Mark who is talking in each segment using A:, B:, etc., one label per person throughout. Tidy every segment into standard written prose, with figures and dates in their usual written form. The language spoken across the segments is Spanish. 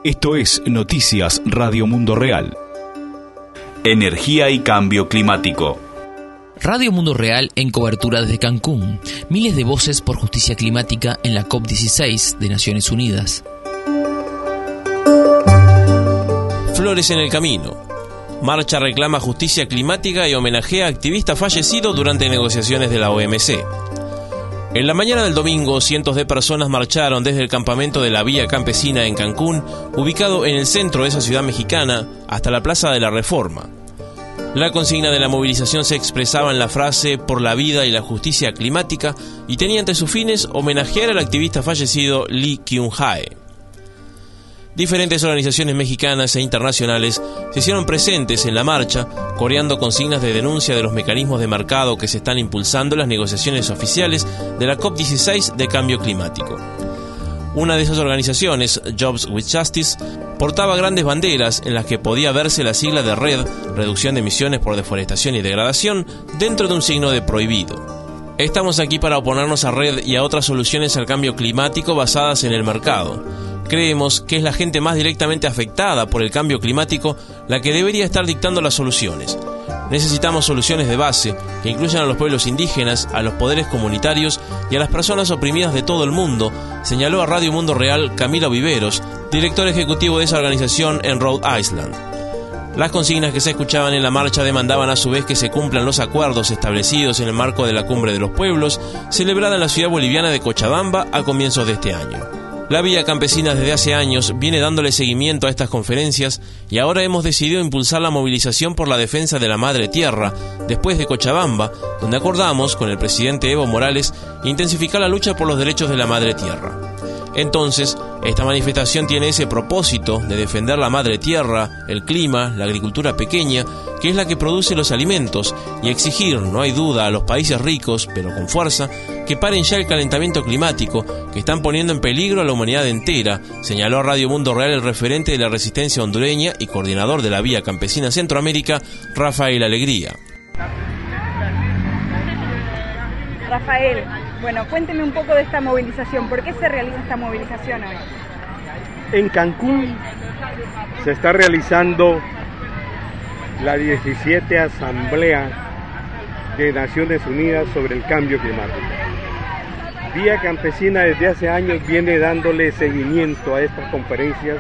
A: Esto es Noticias Radio Mundo Real. Energía y cambio climático.
B: Radio Mundo Real en cobertura desde Cancún. Miles de voces por justicia climática en la COP16 de Naciones Unidas.
C: Flores en el camino. Marcha reclama justicia climática y homenajea a activista fallecido durante negociaciones de la OMC. En la mañana del domingo, cientos de personas marcharon desde el campamento de la Vía Campesina en Cancún, ubicado en el centro de esa ciudad mexicana, hasta la Plaza de la Reforma. La consigna de la movilización se expresaba en la frase "por la vida y la justicia climática" y tenía entre sus fines homenajear al activista fallecido Lee Kyung-hae. Diferentes organizaciones mexicanas e internacionales se hicieron presentes en la marcha, coreando consignas de denuncia de los mecanismos de mercado que se están impulsando en las negociaciones oficiales de la COP16 de cambio climático. Una de esas organizaciones, Jobs with Justice, portaba grandes banderas en las que podía verse la sigla de RED, Reducción de Emisiones por Deforestación y Degradación, dentro de un signo de prohibido. Estamos aquí para oponernos a RED y a otras soluciones al cambio climático basadas en el mercado. Creemos que es la gente más directamente afectada por el cambio climático la que debería estar dictando las soluciones. Necesitamos soluciones de base que incluyan a los pueblos indígenas, a los poderes comunitarios y a las personas oprimidas de todo el mundo, señaló a Radio Mundo Real Camilo Viveros, director ejecutivo de esa organización en Rhode Island. Las consignas que se escuchaban en la marcha demandaban a su vez que se cumplan los acuerdos establecidos en el marco de la Cumbre de los Pueblos, celebrada en la ciudad boliviana de Cochabamba a comienzos de este año. La Vía Campesina desde hace años viene dándole seguimiento a estas conferencias y ahora hemos decidido impulsar la movilización por la defensa de la Madre Tierra, después de Cochabamba, donde acordamos con el presidente Evo Morales intensificar la lucha por los derechos de la Madre Tierra. Entonces, esta manifestación tiene ese propósito de defender la madre tierra, el clima, la agricultura pequeña, que es la que produce los alimentos, y exigir, no hay duda, a los países ricos, pero con fuerza, que paren ya el calentamiento climático, que están poniendo en peligro a la humanidad entera, señaló a Radio Mundo Real el referente de la resistencia hondureña y coordinador de la Vía Campesina Centroamérica, Rafael Alegría.
D: Rafael, bueno, cuénteme un poco de esta movilización. ¿Por qué se realiza esta movilización hoy?
E: En Cancún se está realizando la 17 Asamblea de Naciones Unidas sobre el Cambio Climático. Vía Campesina desde hace años viene dándole seguimiento a estas conferencias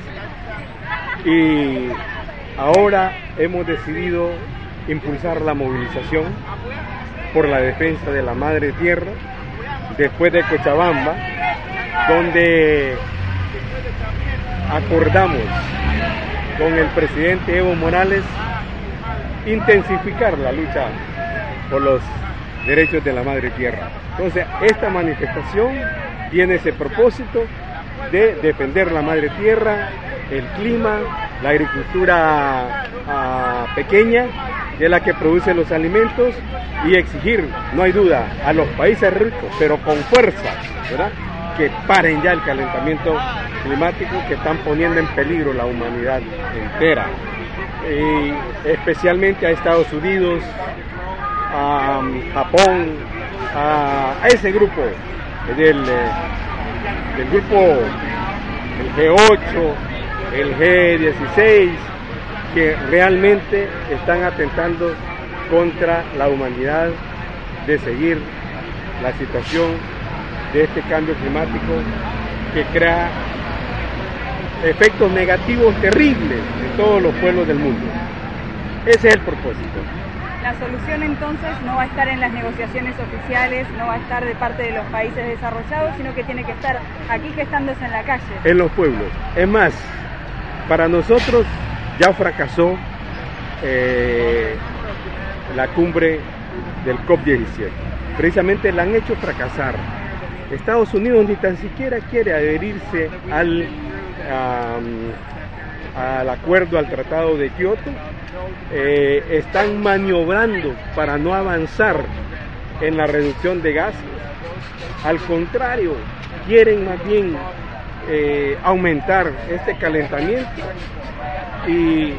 E: y ahora hemos decidido impulsar la movilización por la defensa de la Madre Tierra, después de Cochabamba, donde acordamos con el presidente Evo Morales intensificar la lucha por los derechos de la Madre Tierra. Entonces, esta manifestación tiene ese propósito de defender la Madre Tierra, el clima, la agricultura pequeña, que es la que produce los alimentos, y exigir, no hay duda, a los países ricos, pero con fuerza, ¿verdad?, que paren ya el calentamiento climático que están poniendo en peligro la humanidad entera, y especialmente a Estados Unidos, a Japón, a ese grupo del grupo, el G8, el G16, que realmente están atentando contra la humanidad de seguir la situación de este cambio climático que crea efectos negativos terribles en todos los pueblos del mundo. Ese es el propósito.
D: La solución entonces no va a estar en las negociaciones oficiales, no va a estar de parte de los países desarrollados, sino que tiene que estar aquí gestándose en la calle. En
E: los pueblos. Es más, para nosotros ya fracasó la cumbre del COP17. Precisamente la han hecho fracasar. Estados Unidos ni tan siquiera quiere adherirse al acuerdo, al Tratado de Kioto. Están maniobrando para no avanzar en la reducción de gases. Al contrario, quieren más bien aumentar este calentamiento, y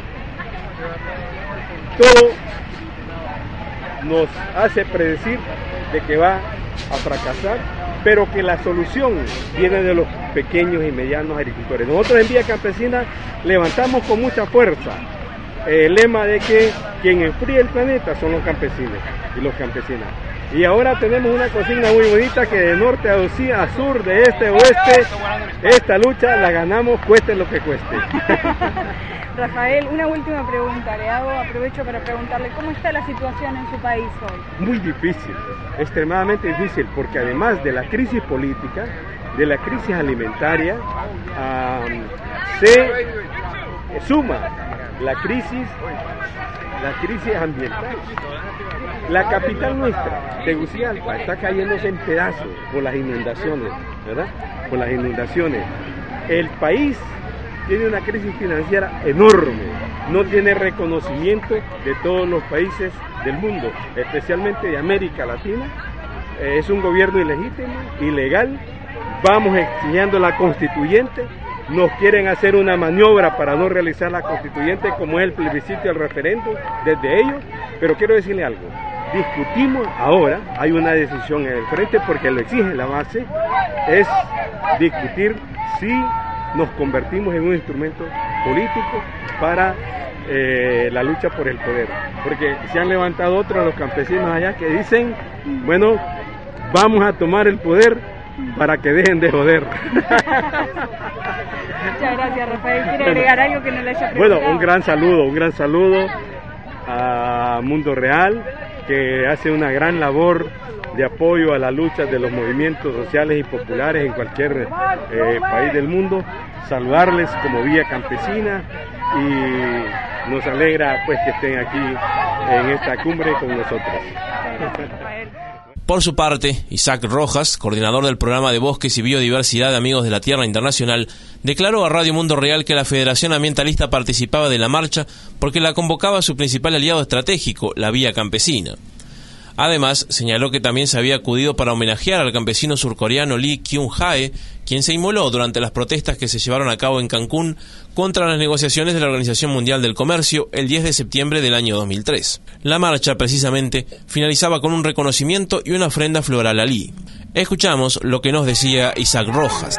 E: todo nos hace predecir de que va a fracasar, pero que la solución viene de los pequeños y medianos agricultores. Nosotros en Vía Campesina levantamos con mucha fuerza el lema de que quien enfría el planeta son los campesinos y los campesinas. Y ahora tenemos una consigna muy bonita que de norte a sur, de este a oeste, esta lucha la ganamos cueste lo que cueste.
D: Rafael, una última pregunta le hago, aprovecho para preguntarle cómo está la situación en su país hoy.
E: Muy difícil, extremadamente difícil, porque además de la crisis política, de la crisis alimentaria, se suma la crisis ambiental. La capital nuestra, Tegucigalpa, está cayéndose en pedazos por las inundaciones, ¿verdad? Por las inundaciones. El país tiene una crisis financiera enorme, no tiene reconocimiento de todos los países del mundo, especialmente de América Latina. Es un gobierno ilegítimo, ilegal. Vamos exigiendo la constituyente. Nos quieren hacer una maniobra para no realizar la constituyente, como es el plebiscito y el referéndum desde ellos. Pero quiero decirle algo, discutimos ahora, hay una decisión en el frente porque lo exige la base, es discutir si nos convertimos en un instrumento político para la lucha por el poder. Porque se han levantado otros los campesinos allá que dicen, bueno, vamos a tomar el poder para que dejen de joder.
D: Muchas gracias, Rafael. ¿Quiere agregar algo que no le haya preguntado?
E: Bueno, un gran saludo a Mundo Real, que hace una gran labor de apoyo a la lucha de los movimientos sociales y populares en cualquier país del mundo. Saludarles como Vía Campesina y nos alegra pues que estén aquí en esta cumbre con nosotros.
C: Por su parte, Isaac Rojas, coordinador del programa de Bosques y Biodiversidad de Amigos de la Tierra Internacional, declaró a Radio Mundo Real que la Federación Ambientalista participaba de la marcha porque la convocaba su principal aliado estratégico, la Vía Campesina. Además, señaló que también se había acudido para homenajear al campesino surcoreano Lee Kyung-hae, quien se inmoló durante las protestas que se llevaron a cabo en Cancún contra las negociaciones de la Organización Mundial del Comercio el 10 de septiembre del año 2003. La marcha, precisamente, finalizaba con un reconocimiento y una ofrenda floral a Lee. Escuchamos lo que nos decía Isaac Rojas.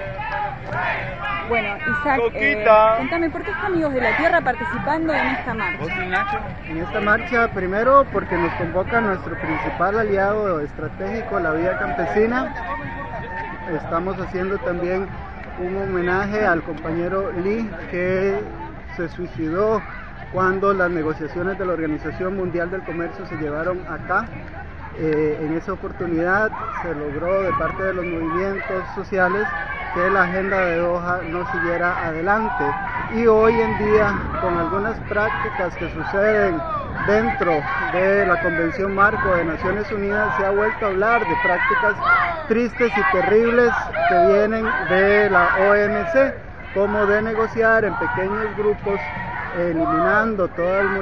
D: Bueno, Isaac, contame, ¿por qué está Amigos de la Tierra participando en esta marcha?
F: En esta marcha, primero, porque nos convoca nuestro principal aliado estratégico, la Vía Campesina. Estamos haciendo también un homenaje al compañero Lee, que se suicidó cuando las negociaciones de la Organización Mundial del Comercio se llevaron acá. En esa oportunidad se logró de parte de los movimientos sociales que la agenda de Doha no siguiera adelante, y hoy en día, con algunas prácticas que suceden dentro de la Convención Marco de Naciones Unidas, se ha vuelto a hablar de prácticas tristes y terribles que vienen de la OMC, como de negociar en pequeños grupos, eliminando todo el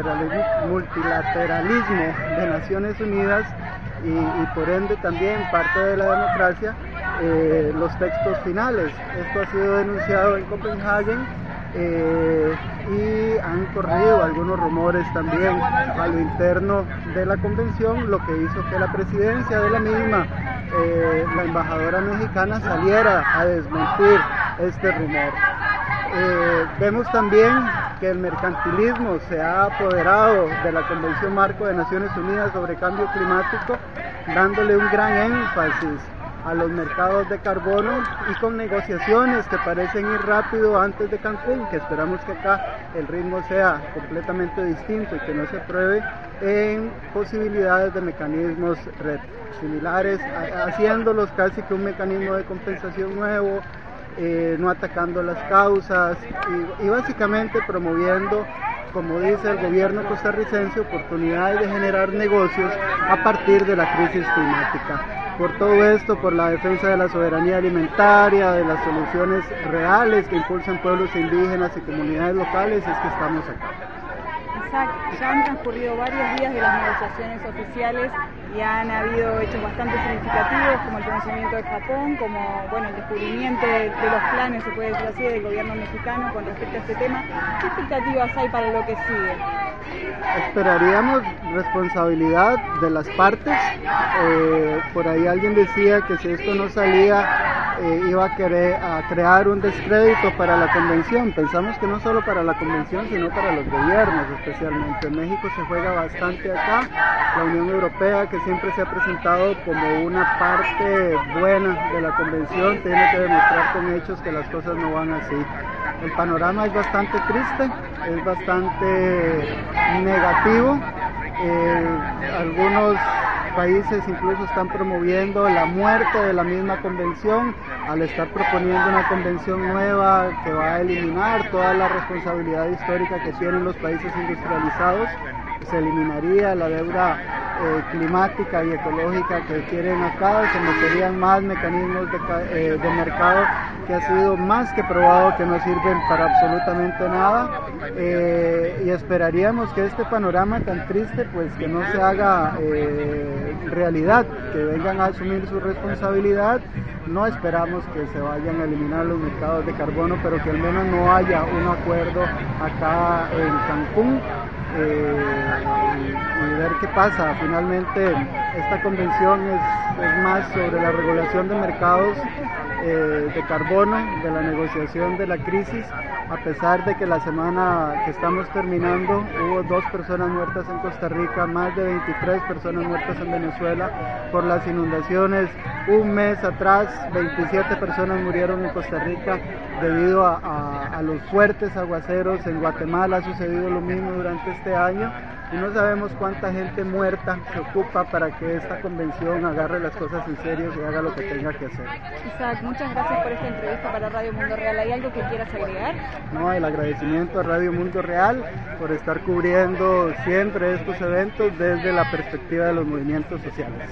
F: multilateralismo de Naciones Unidas y por ende también parte de la democracia, los textos finales. Esto ha sido denunciado en Copenhague y han corrido algunos rumores también a lo interno de la convención, lo que hizo que la presidencia de la misma, la embajadora mexicana, saliera a desmentir este rumor. Vemos también que el mercantilismo se ha apoderado de la Convención Marco de Naciones Unidas sobre Cambio Climático, dándole un gran énfasis a los mercados de carbono y con negociaciones que parecen ir rápido antes de Cancún, que esperamos que acá el ritmo sea completamente distinto y que no se apruebe, en posibilidades de mecanismos similares, haciéndolos casi que un mecanismo de compensación nuevo, no atacando las causas y básicamente promoviendo, como dice el gobierno costarricense, oportunidades de generar negocios a partir de la crisis climática. Por todo esto, por la defensa de la soberanía alimentaria, de las soluciones reales que impulsan pueblos indígenas y comunidades locales, es que estamos acá.
D: Isaac, ya han transcurrido varios días de las negociaciones oficiales y han habido hechos bastante significativos, como el conocimiento de Japón, como el descubrimiento de los planes, se puede decir así, del gobierno mexicano con respecto a este tema. ¿Qué expectativas hay para lo que sigue?
F: Esperaríamos responsabilidad de las partes. Por ahí alguien decía que si esto no salía iba a crear un descrédito para la convención. Pensamos que no solo para la convención, sino para los gobiernos especialmente. En México se juega bastante acá. La Unión Europea, que siempre se ha presentado como una parte buena de la convención, tiene que demostrar con hechos que las cosas no van así. El panorama es bastante triste, es bastante negativo. Algunos países incluso están promoviendo la muerte de la misma convención al estar proponiendo una convención nueva que va a eliminar toda la responsabilidad histórica que tienen los países industrializados. Se eliminaría la deuda climática y ecológica que quieren acá, se meterían más mecanismos de mercado que ha sido más que probado que no sirven para absolutamente nada, y esperaríamos que este panorama tan triste pues que no se haga realidad, que vengan a asumir su responsabilidad. No esperamos que se vayan a eliminar los mercados de carbono, pero que al menos no haya un acuerdo acá en Cancún. Y ver qué pasa. Finalmente esta convención es más sobre la regulación de mercados de carbono, de la negociación de la crisis, a pesar de que la semana que estamos terminando hubo 2 personas muertas en Costa Rica, más de 23 personas muertas en Venezuela por las inundaciones. Un mes atrás 27 personas murieron en Costa Rica debido a los fuertes aguaceros. En Guatemala ha sucedido lo mismo durante este año y no sabemos cuánta gente muerta se ocupa para que esta convención agarre las cosas en serio y haga lo que tenga que hacer.
D: Isaac, muchas gracias por esta entrevista para Radio Mundo Real. ¿Hay algo que quieras agregar?
F: No, el agradecimiento a Radio Mundo Real por estar cubriendo siempre estos eventos desde la perspectiva de los movimientos sociales.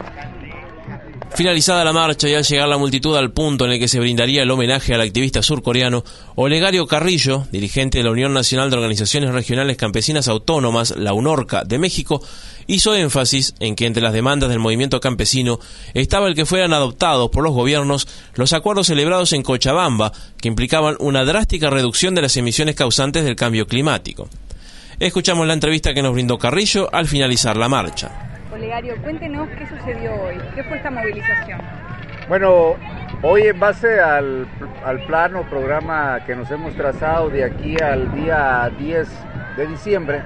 C: Finalizada la marcha y al llegar la multitud al punto en el que se brindaría el homenaje al activista surcoreano, Olegario Carrillo, dirigente de la Unión Nacional de Organizaciones Regionales Campesinas Autónomas, la UNORCA de México, hizo énfasis en que entre las demandas del movimiento campesino estaba el que fueran adoptados por los gobiernos los acuerdos celebrados en Cochabamba, que implicaban una drástica reducción de las emisiones causantes del cambio climático. Escuchamos la entrevista que nos brindó Carrillo al finalizar la marcha.
D: Olegario, cuéntenos qué sucedió hoy, qué fue esta movilización.
G: Bueno, hoy en base al plan o programa que nos hemos trazado de aquí al día 10 de diciembre,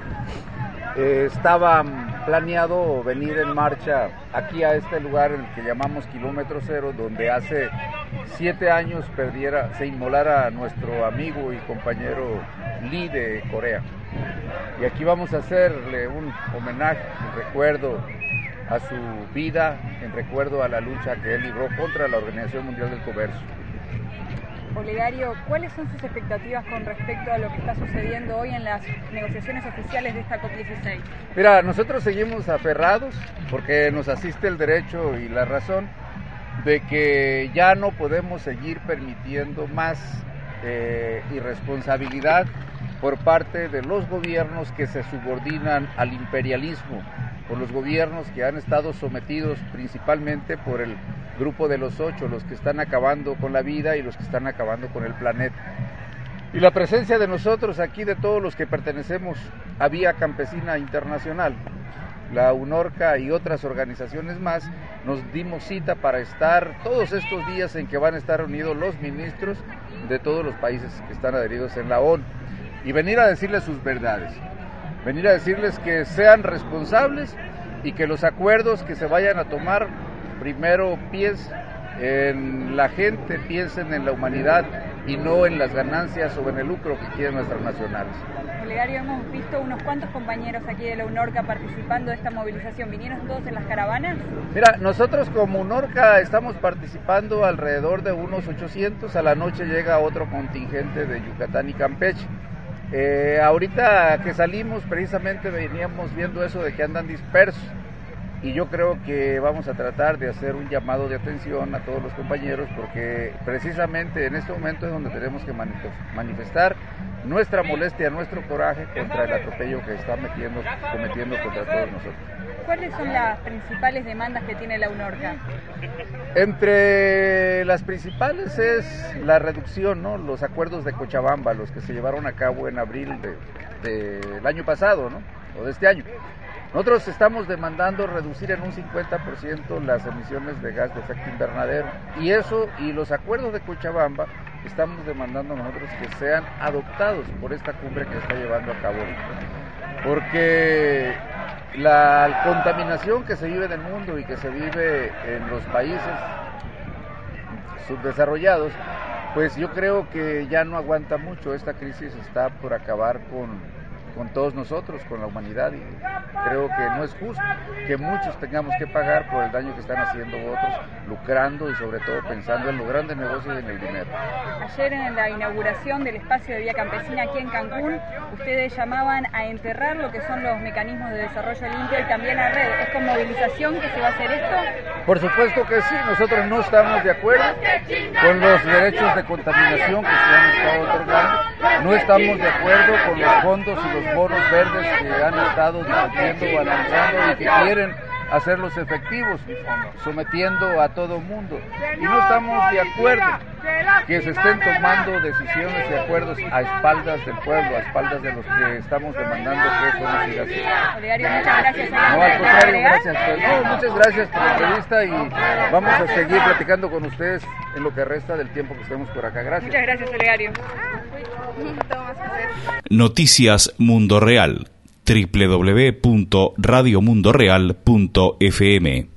G: estaba planeado venir en marcha aquí a este lugar en el que llamamos Kilómetro Cero, donde hace 7 años se inmolara nuestro amigo y compañero Lee de Corea. Y aquí vamos a hacerle un homenaje, en recuerdo a su vida, en recuerdo a la lucha que él libró contra la Organización Mundial del Comercio.
D: Olegario, ¿cuáles son sus expectativas con respecto a lo que está sucediendo hoy en las negociaciones oficiales de esta COP16?
G: Mira, nosotros seguimos aferrados porque nos asiste el derecho y la razón de que ya no podemos seguir permitiendo más irresponsabilidad por parte de los gobiernos que se subordinan al imperialismo, por los gobiernos que han estado sometidos principalmente por el grupo de los 8, los que están acabando con la vida y los que están acabando con el planeta. Y la presencia de nosotros aquí, de todos los que pertenecemos a Vía Campesina Internacional, la UNORCA y otras organizaciones más, nos dimos cita para estar todos estos días en que van a estar reunidos los ministros de todos los países que están adheridos en la ONU y venir a decirles sus verdades, venir a decirles que sean responsables y que los acuerdos que se vayan a tomar primero piensen en la gente, piensen en la humanidad y no en las ganancias o en el lucro que quieren nuestras nacionales.
D: Olegario, hemos visto unos cuantos compañeros aquí de la UNORCA participando de esta movilización. ¿Vinieron todos en las caravanas?
G: Mira, nosotros como UNORCA estamos participando alrededor de unos 800. A la noche llega otro contingente de Yucatán y Campeche. Ahorita que salimos precisamente veníamos viendo eso de que andan dispersos y yo creo que vamos a tratar de hacer un llamado de atención a todos los compañeros porque precisamente en este momento es donde tenemos que manifestar nuestra molestia, nuestro coraje contra el atropello que está cometiendo contra todos nosotros.
D: ¿Cuáles son las principales demandas que tiene la UNORCA?
G: Entre las principales es la reducción, ¿no? Los acuerdos de Cochabamba, los que se llevaron a cabo en abril del año pasado, ¿no? O de este año. Nosotros estamos demandando reducir en un 50% las emisiones de gas de efecto invernadero. Y eso, y los acuerdos de Cochabamba, estamos demandando nosotros que sean adoptados por esta cumbre que está llevando a cabo. Porque la contaminación que se vive en el mundo y que se vive en los países subdesarrollados, pues yo creo que ya no aguanta mucho. Esta crisis está por acabar con todos nosotros, con la humanidad, y creo que no es justo que muchos tengamos que pagar por el daño que están haciendo otros, lucrando y sobre todo pensando en los grandes negocios y en el dinero.
D: Ayer en la inauguración del espacio de Vía Campesina aquí en Cancún, ustedes llamaban a enterrar lo que son los mecanismos de desarrollo limpio y también a red. ¿Es con movilización que se va a hacer esto?
G: Por supuesto que sí, nosotros no estamos de acuerdo con los derechos de contaminación que se han estado otorgando, no estamos de acuerdo con los fondos y los bonos verdes que han estado discutiendo o analizando y que quieren hacerlos efectivos, sometiendo a todo el mundo. Y no estamos de acuerdo que se estén tomando decisiones y acuerdos a espaldas del pueblo, a espaldas de los que estamos demandando que eso no siga así.
D: Olegario, muchas gracias.
G: No, al contrario, gracias. Muchas gracias por la entrevista y vamos a seguir platicando con ustedes en lo que resta del tiempo que estemos por acá. Gracias.
D: Muchas gracias, Olegario.
A: Noticias Mundo Real. www.radiomundoreal.fm